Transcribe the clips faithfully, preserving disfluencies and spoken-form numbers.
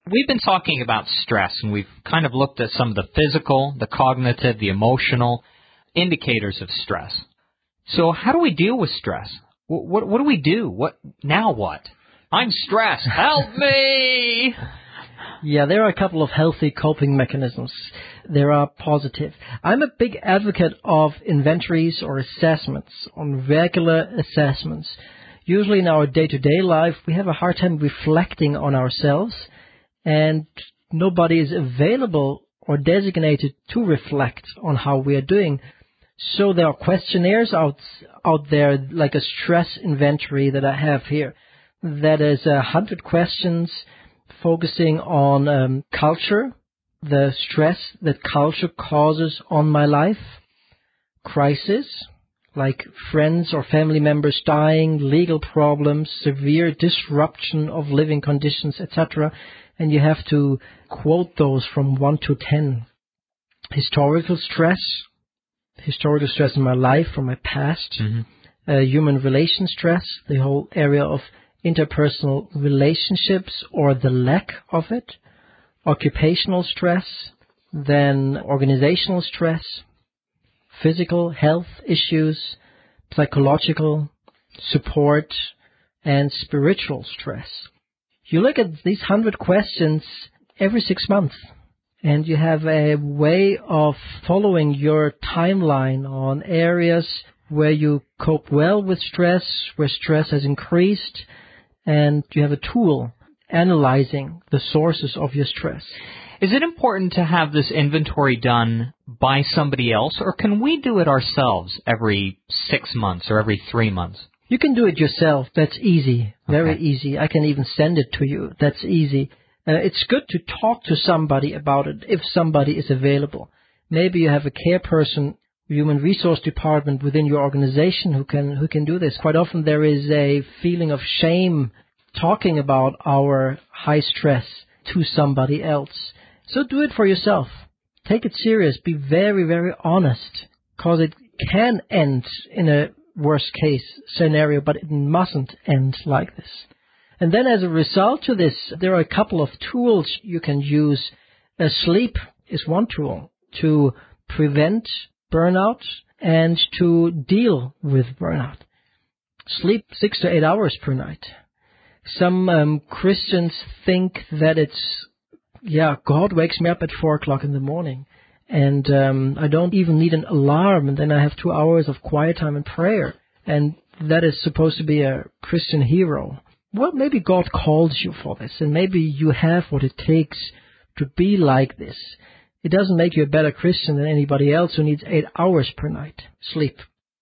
We've been talking about stress, and we've kind of looked at some of the physical, the cognitive, the emotional indicators of stress. So how do we deal with stress? What, what, what do we do? What now what? I'm stressed. Help me! Yeah, there are a couple of healthy coping mechanisms. There are positive. I'm a big advocate of inventories or assessments, on regular assessments. Usually in our day-to-day life, we have a hard time reflecting on ourselves, and nobody is available or designated to reflect on how we are doing. So there are questionnaires out out there, like a stress inventory that I have here. That is a hundred questions focusing on um, culture, the stress that culture causes on my life, crisis, like friends or family members dying, legal problems, severe disruption of living conditions, et cetera. And you have to quote those from one to ten. Historical stress, historical stress in my life, from my past. Mm-hmm. Uh, human relation stress, the whole area of interpersonal relationships or the lack of it. Occupational stress, then organizational stress, physical health issues, psychological support, and spiritual stress. You look at these hundred questions every six months, and you have a way of following your timeline on areas where you cope well with stress, where stress has increased, and you have a tool analyzing the sources of your stress. Is it important to have this inventory done by somebody else, or can we do it ourselves every six months or every three months? You can do it yourself. That's easy. Very Okay. easy. I can even send it to you. That's easy. Uh, it's good to talk to somebody about it if somebody is available. Maybe you have a care person, human resource department within your organization who can who can do this. Quite often there is a feeling of shame talking about our high stress to somebody else. So do it for yourself. Take it serious. Be very, very honest, because it can end in a worst case scenario, but it mustn't end like this. And then as a result to this, there are a couple of tools you can use. Uh, sleep is one tool to prevent burnout and to deal with burnout. Sleep six to eight hours per night. Some um, Christians think that it's, yeah, God wakes me up at four o'clock in the morning, and um, I don't even need an alarm, and then I have two hours of quiet time and prayer, and that is supposed to be a Christian hero. Well, maybe God calls you for this, and maybe you have what it takes to be like this. It doesn't make you a better Christian than anybody else who needs eight hours per night sleep.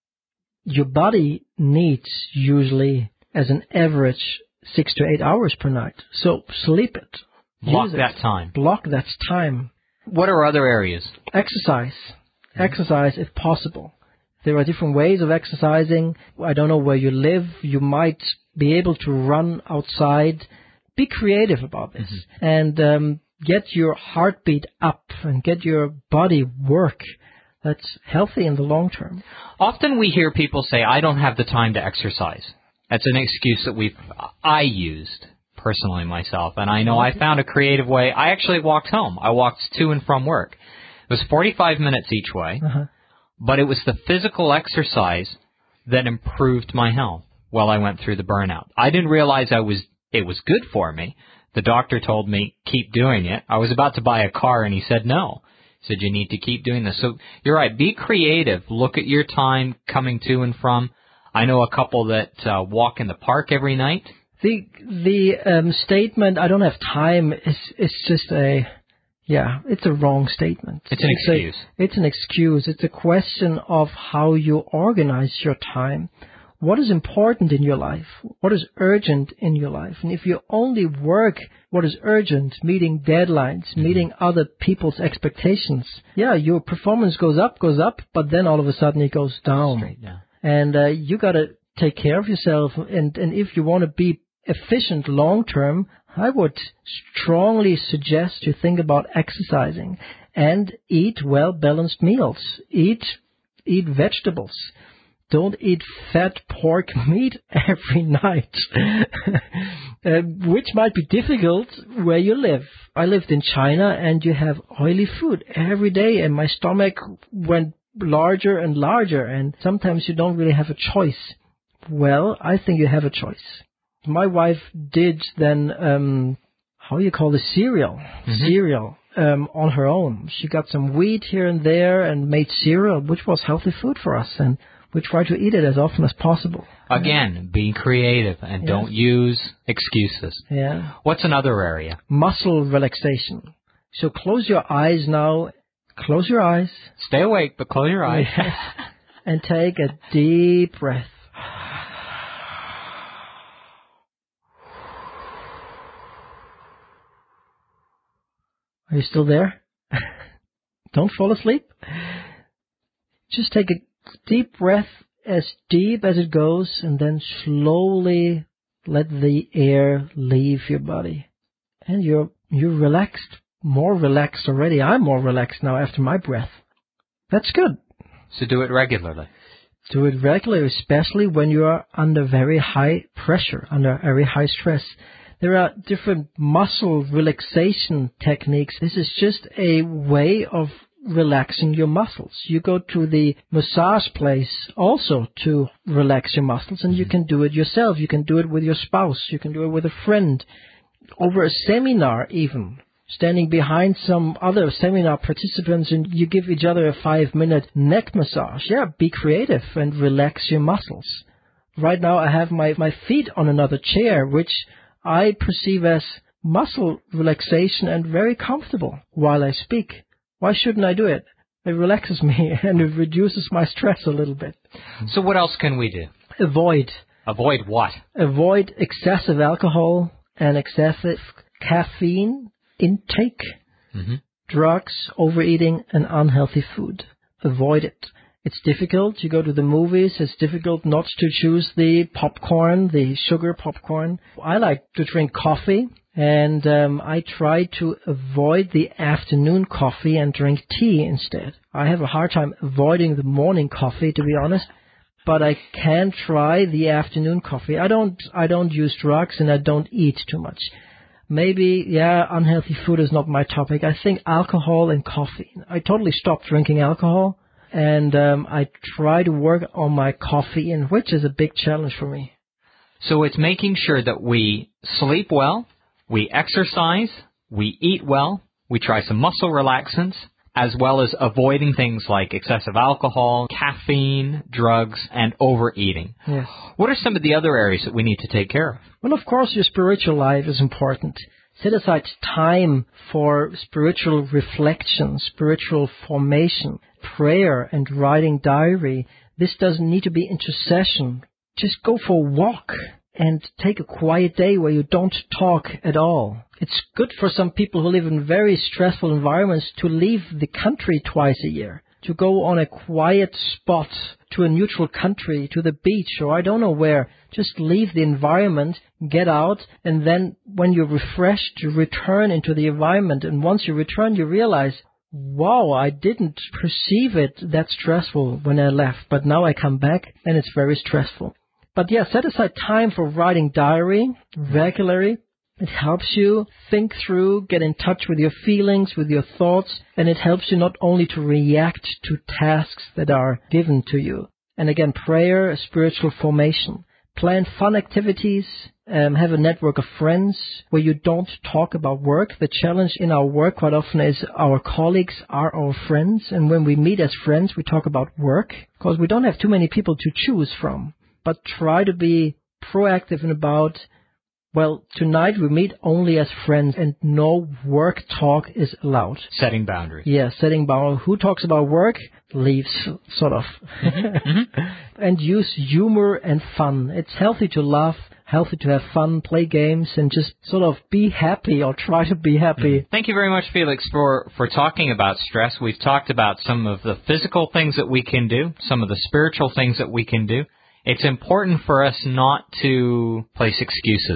Your body needs usually, as an average, six to eight hours per night. So sleep it. Block Use that it. time. Block that time. What are other areas? Exercise. Mm-hmm. Exercise if possible. There are different ways of exercising. I don't know where you live. You might be able to run outside. Be creative about this. Mm-hmm. And um, get your heartbeat up and get your body work. That's healthy in the long term. Often we hear people say, I don't have the time to exercise. That's an excuse that we've I used personally myself, and I know I found a creative way. I actually walked home. I walked to and from work. It was forty-five minutes each way, uh-huh. but it was the physical exercise that improved my health while I went through the burnout. I didn't realize I was it was good for me. The doctor told me, keep doing it. I was about to buy a car, and he said no. He said, you need to keep doing this. So you're right. Be creative. Look at your time coming to and from. I know a couple that uh, walk in the park every night. The the um, statement, I don't have time, is is just a, yeah, it's a wrong statement. It's an it's excuse. A, it's an excuse. It's a question of how you organize your time. What is important in your life? What is urgent in your life? And if you only work what is urgent, meeting deadlines, mm-hmm. meeting other people's expectations, yeah, your performance goes up, goes up, but then all of a sudden it goes down. Straight down. And uh, you got to take care of yourself. And, and if you want to be efficient long term, I would strongly suggest you think about exercising and eat well-balanced meals. Eat eat vegetables. don't eat fat pork meat every night, uh, which might be difficult where you live. I lived in China, and you have oily food every day, and my stomach went larger and larger, and sometimes you don't really have a choice. Well, I think you have a choice. My wife did then, um, how you call it, cereal, mm-hmm. cereal um, on her own. She got some wheat here and there and made cereal, which was healthy food for us, and we try to eat it as often as possible. Again, be creative and yes. don't use excuses. Yeah. What's another area? Muscle relaxation. So close your eyes now. Close your eyes. Stay awake, but close your eyes. Yes. And take a deep breath. Are you still there? Don't fall asleep. Just take a deep breath, as deep as it goes, and then slowly let the air leave your body. And you're you're relaxed, more relaxed already. I'm more relaxed now after my breath. That's good. So do it regularly. Do it regularly, especially when you are under very high pressure, under very high stress. There are different muscle relaxation techniques. This is just a way of relaxing your muscles. You go to the massage place also to relax your muscles, and you can do it yourself. You can do it with your spouse. You can do it with a friend. Over a seminar even. Standing behind some other seminar participants, and you give each other a five-minute neck massage. Yeah, be creative and relax your muscles. Right now I have my, my feet on another chair, which I perceive as muscle relaxation and very comfortable while I speak. Why shouldn't I do it? It relaxes me and it reduces my stress a little bit. So what else can we do? Avoid. Avoid what? Avoid excessive alcohol and excessive caffeine intake, mm-hmm. drugs, overeating, and unhealthy food. Avoid it. It's difficult. You go to the movies. It's difficult not to choose the popcorn, the sugar popcorn. I like to drink coffee, and um, I try to avoid the afternoon coffee and drink tea instead. I have a hard time avoiding the morning coffee, to be honest, but I can try the afternoon coffee. I don't, I don't use drugs, and I don't eat too much. Maybe, yeah, unhealthy food is not my topic. I think alcohol and coffee. I totally stopped drinking alcohol. And um, I try to work on my caffeine, which is a big challenge for me. So it's making sure that we sleep well, we exercise, we eat well, we try some muscle relaxants, as well as avoiding things like excessive alcohol, caffeine, drugs, and overeating. Yes. What are some of the other areas that we need to take care of? Well, of course, your spiritual life is important. Set aside time for spiritual reflection, spiritual formation, prayer, and writing diary. This doesn't need to be intercession. Just go for a walk and take a quiet day where you don't talk at all. It's good for some people who live in very stressful environments to leave the country twice a year, to go on a quiet spot, to a neutral country, to the beach, or I don't know where. Just leave the environment, get out, and then when you're refreshed, you return into the environment. And once you return, you realize, wow, I didn't perceive it that stressful when I left, but now I come back and it's very stressful. But yeah, set aside time for writing diary regularly. It helps you think through, get in touch with your feelings, with your thoughts, and it helps you not only to react to tasks that are given to you. And again, prayer, spiritual formation. Plan fun activities, um, have a network of friends where you don't talk about work. The challenge in our work quite often is our colleagues are our friends, and when we meet as friends, we talk about work, because we don't have too many people to choose from. But try to be proactive and about, well, tonight we meet only as friends and no work talk is allowed. Setting boundaries. Yeah, setting boundaries. Who talks about work leaves, sort of. Mm-hmm. And use humor and fun. It's healthy to laugh, healthy to have fun, play games, and just sort of be happy or try to be happy. Thank you very much, Felix, for, for talking about stress. We've talked about some of the physical things that we can do, some of the spiritual things that we can do. It's important for us not to place excuses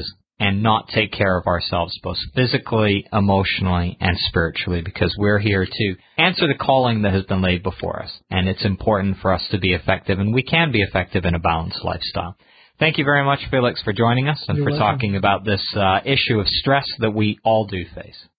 and not take care of ourselves, both physically, emotionally, and spiritually, because we're here to answer the calling that has been laid before us. And it's important for us to be effective, and we can be effective in a balanced lifestyle. Thank you very much, Felix, for joining us and You're for welcome. talking about this uh, issue of stress that we all do face.